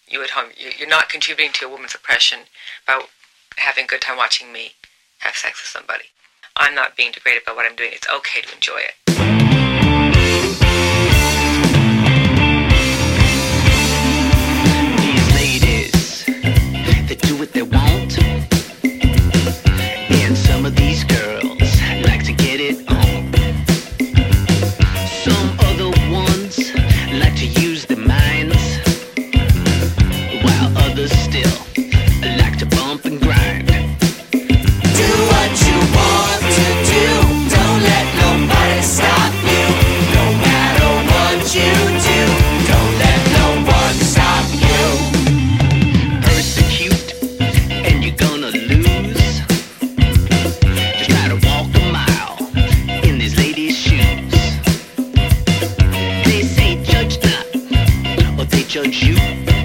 You at home, you're not contributing to a woman's oppression by having a good time watching me have sex with somebody. I'm not being degraded by what I'm doing. It's okay to enjoy it. These ladies, they do what they want, and some of these girls like to get it on. Some other ones like to use their minds, while others still like to bump and grind. Do what you want to do. Don't let nobody stop you. No matter what you do, don't let no one stop you. Persecute, and you're gonna lose. Just try to walk a mile in these ladies' shoes. They say judge not, or they judge you.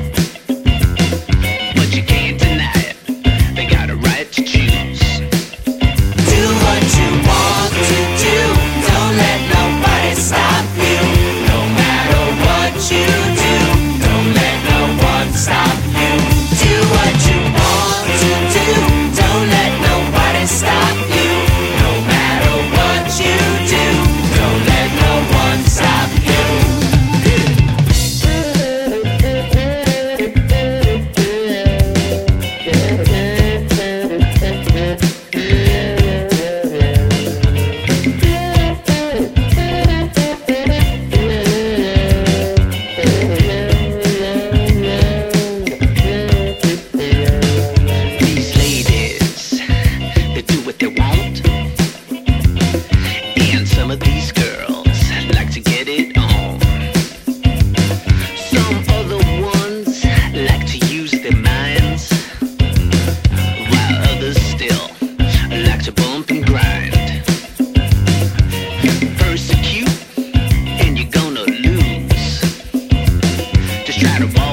But you can't deny it, they got a right to choose. Do what you want to do. Don't let nobody stop you. No matter what you do, don't let no one stop you. Do what you want to do. Don't let nobody stop you. No matter what you do, don't let no one stop you. These ladies, they do what they want, and some of these girls like to get it on. Some other ones like to use their minds, while others still like to bump and grind. Persecute, and you're gonna lose. Just try to walk